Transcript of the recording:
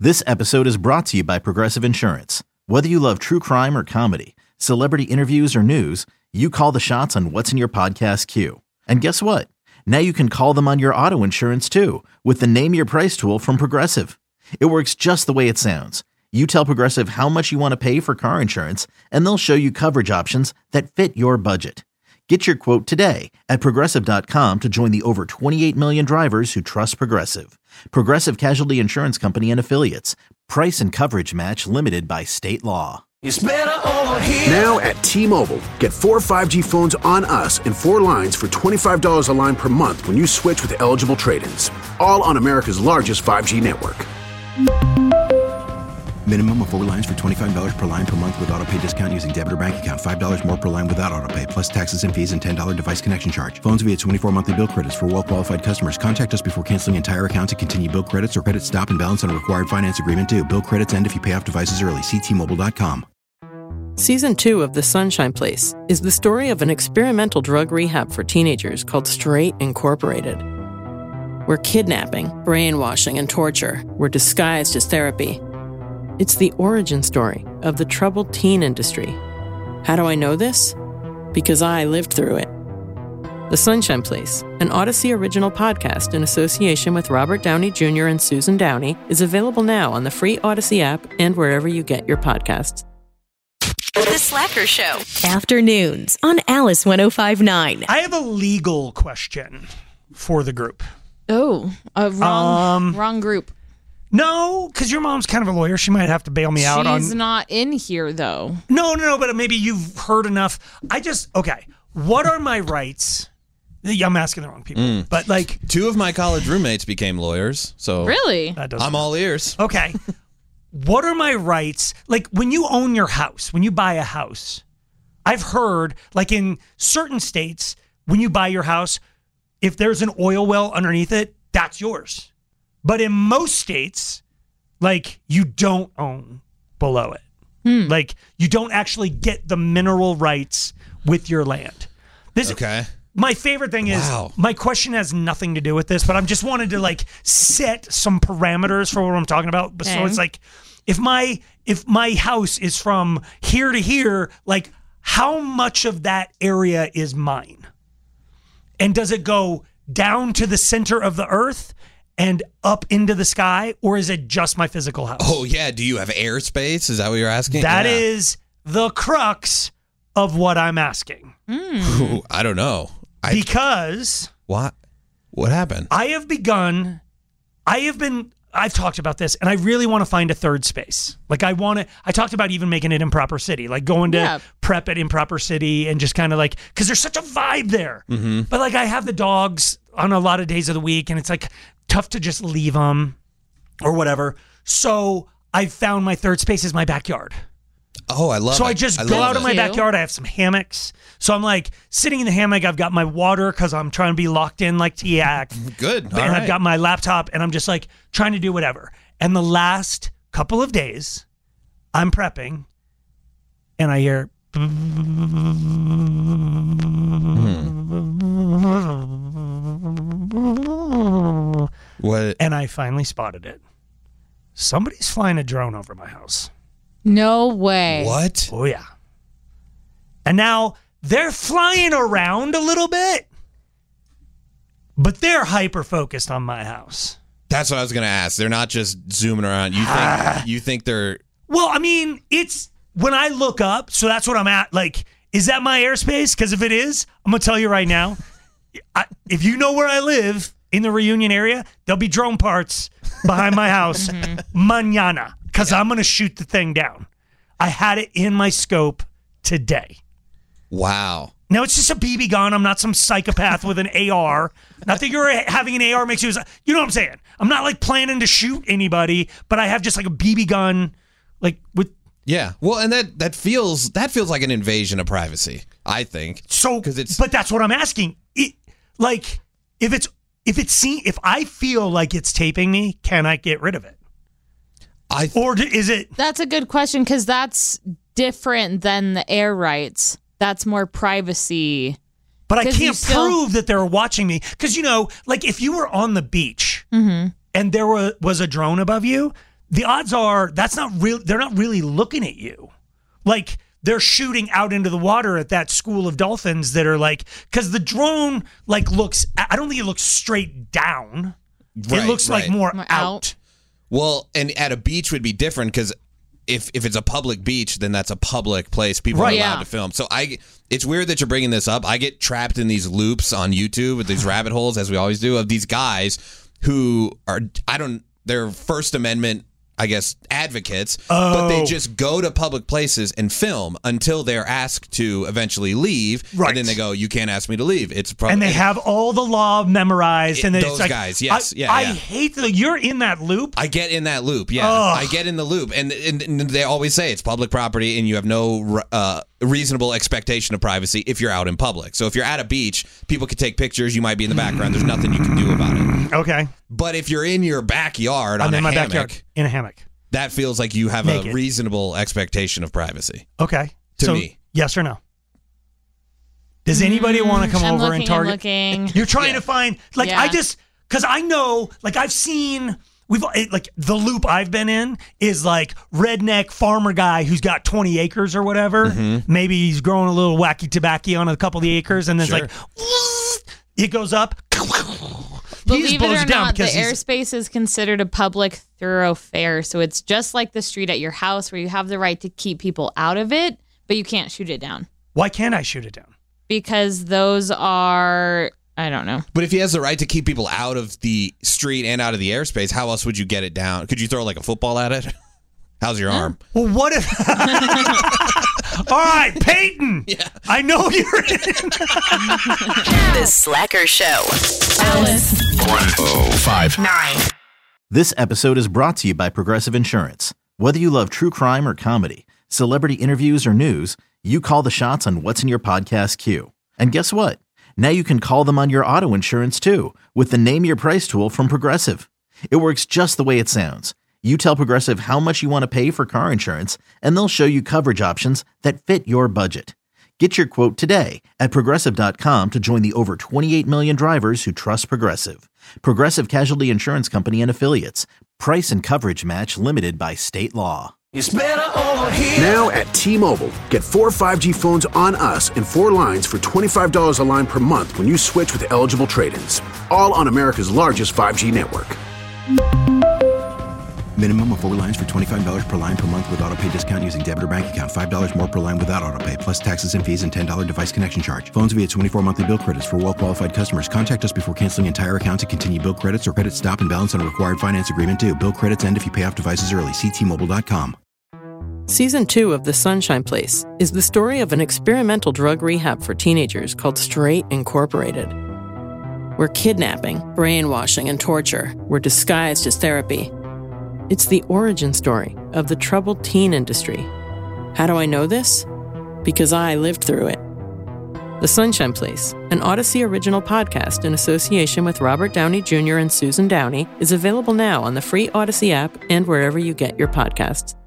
This episode is brought to you by Progressive Insurance. Whether you love true crime or comedy, celebrity interviews or news, you call the shots on what's in your podcast queue. And guess what? Now you can call them on your auto insurance too with the Name Your Price tool from Progressive. It works just the way it sounds. You tell Progressive how much you want to pay for car insurance, and they'll show you coverage options that fit your budget. Get your quote today at Progressive.com to join the over 28 million drivers who trust Progressive. Progressive Casualty Insurance Company and Affiliates. Price and coverage match limited by state law. It's better over here. Now at T-Mobile, get 4 5G phones on us and 4 lines for $25 a line per month when you switch with eligible trade-ins. All on America's largest 5G network. Minimum of 4 lines for $25 per line per month with autopay discount using debit or bank account. $5 more per line without autopay, plus taxes and fees and $10 device connection charge. Phones via 24 monthly bill credits for well-qualified customers. Contact us before canceling entire account to continue bill credits or credit stop and balance on a required finance agreement due. Bill credits end if you pay off devices early. See T-Mobile.com. Season 2 of The Sunshine Place is the story of an experimental drug rehab for teenagers called Straight Incorporated, where kidnapping, brainwashing, and torture were disguised as therapy. It's the origin story of the troubled teen industry. How do I know this? Because I lived through it. The Sunshine Place, an Odyssey original podcast in association with Robert Downey Jr. and Susan Downey, is available now on the free Odyssey app and wherever you get your podcasts. The Slacker Show. Afternoons on Alice 105.9. I have a legal question for the group. Oh, wrong group. No, because your mom's kind of a lawyer. She might have to bail me out on... She's not in here, though. No, but maybe you've heard enough. Okay, what are my rights? I'm asking the wrong people, but like... 2 of my college roommates became lawyers, so... Really? I'm all ears. Okay. What are my rights? Like, when you own your house, when you buy a house, I've heard, like in certain states, when you buy your house, if there's an oil well underneath it, that's yours. But in most states, like, you don't own below it. Like, you don't actually get the mineral rights with your land. Okay. My favorite thing is, my question has nothing to do with this, but I just wanted to, like, set some parameters for what I'm talking about. Okay. So it's like, if my house is from here to here, like, how much of that area is mine? And does it go down to the center of the earth and up into the sky, or is it just my physical house? Oh, yeah. Do you have airspace? Is that what you're asking? That is the crux of what I'm asking. Ooh, I don't know. Because... What? What happened? I've talked about this, and I really want to find a third space. Like, I talked about even making it Improper City, like going to prep at Improper City and just kind of like, because there's such a vibe there. Mm-hmm. But like, I have the dogs on a lot of days of the week, and it's like tough to just leave them or whatever. So I found my third space is my backyard. Oh, I love it. So I just go out of my backyard. I have some hammocks. So I'm like sitting in the hammock. I've got my water because I'm trying to be locked in like TIAC. Good. And I've got my laptop, and I'm just like trying to do whatever. And the last couple of days, I'm prepping, and I hear... What? And I finally spotted it. Somebody's flying a drone over my house. No way. What? Oh, yeah. And now they're flying around a little bit, but they're hyper-focused on my house. That's what I was going to ask. They're not just zooming around. You think they're... Well, I mean, it's... When I look up, so that's what I'm at, like, is that my airspace? Because if it is, I'm going to tell you right now, if you know where I live in the Reunion area, there'll be drone parts behind my house mañana, because I'm going to shoot the thing down. I had it in my scope today. Wow. Now, it's just a BB gun. I'm not some psychopath with an AR. Not that you're having an AR makes you... You know what I'm saying? I'm not, like, planning to shoot anybody, but I have just, like, a BB gun, like, with... Yeah, well, and that feels like an invasion of privacy, I think. So, but that's what I'm asking. Like, if I feel like it's taping me, can I get rid of it? Or is it? That's a good question, because that's different than the air rights. That's more privacy. But I can't prove that they're watching me, because like if you were on the beach and there was a drone above you, the odds are that's not real. They're not really looking at you. Like, they're shooting out into the water at that school of dolphins that are like, because the drone like looks, I don't think it looks straight down. It looks like more out. Well, and at a beach would be different because if it's a public beach, then that's a public place. People are allowed to film. So it's weird that you're bringing this up. I get trapped in these loops on YouTube with these rabbit holes, as we always do, of these guys who are, they're First Amendment, I guess, advocates, but they just go to public places and film until they're asked to eventually leave. Right. And then they go, you can't ask me to leave. And they have all the law memorized. And those guys, yes. I hate you're in that loop. I get in that loop, yeah. Ugh. I get in the loop. And they always say it's public property and you have no reasonable expectation of privacy if you're out in public. So if you're at a beach, people can take pictures. You might be in the background. There's nothing you can do about it. Okay. But if you're in your backyard in a hammock, that feels like you have a reasonable expectation of privacy. Okay. To me. Yes or no? Does anybody want to come over and target? I'm looking. You're trying to find, because I know, like I've seen, the loop I've been in is like redneck farmer guy who's got 20 acres or whatever. Mm-hmm. Maybe he's growing a little wacky tobacco on a couple of the acres and then it's like, it goes up. Believe it or not, the airspace is considered a public thoroughfare. So it's just like the street at your house where you have the right to keep people out of it, but you can't shoot it down. Why can't I shoot it down? Because those are, I don't know. But if he has the right to keep people out of the street and out of the airspace, how else would you get it down? Could you throw like a football at it? How's your arm? Well, what if... All right, Peyton. Yeah. I know you're in. The Slacker Show. Alice. 1059. This episode is brought to you by Progressive Insurance. Whether you love true crime or comedy, celebrity interviews or news, you call the shots on what's in your podcast queue. And guess what? Now you can call them on your auto insurance too with the Name Your Price tool from Progressive. It works just the way it sounds. You tell Progressive how much you want to pay for car insurance, and they'll show you coverage options that fit your budget. Get your quote today at Progressive.com to join the over 28 million drivers who trust Progressive. Progressive Casualty Insurance Company and Affiliates. Price and coverage match limited by state law. It's better over here. Now at T-Mobile, get 4 5G phones on us and 4 lines for $25 a line per month when you switch with eligible trade-ins. All on America's largest 5G network. Minimum of 4 lines for $25 per line per month with autopay discount using debit or bank account. $5 more per line without autopay, plus taxes and fees and $10 device connection charge. Phones via 24 monthly bill credits for well-qualified customers. Contact us before canceling entire account to continue bill credits or credit stop and balance on a required finance agreement due. Bill credits end if you pay off devices early. See T-Mobile.com. Season 2 of The Sunshine Place is the story of an experimental drug rehab for teenagers called Straight Incorporated, where kidnapping, brainwashing, and torture were disguised as therapy. It's the origin story of the troubled teen industry. How do I know this? Because I lived through it. The Sunshine Place, an Odyssey original podcast in association with Robert Downey Jr. and Susan Downey, is available now on the free Odyssey app and wherever you get your podcasts.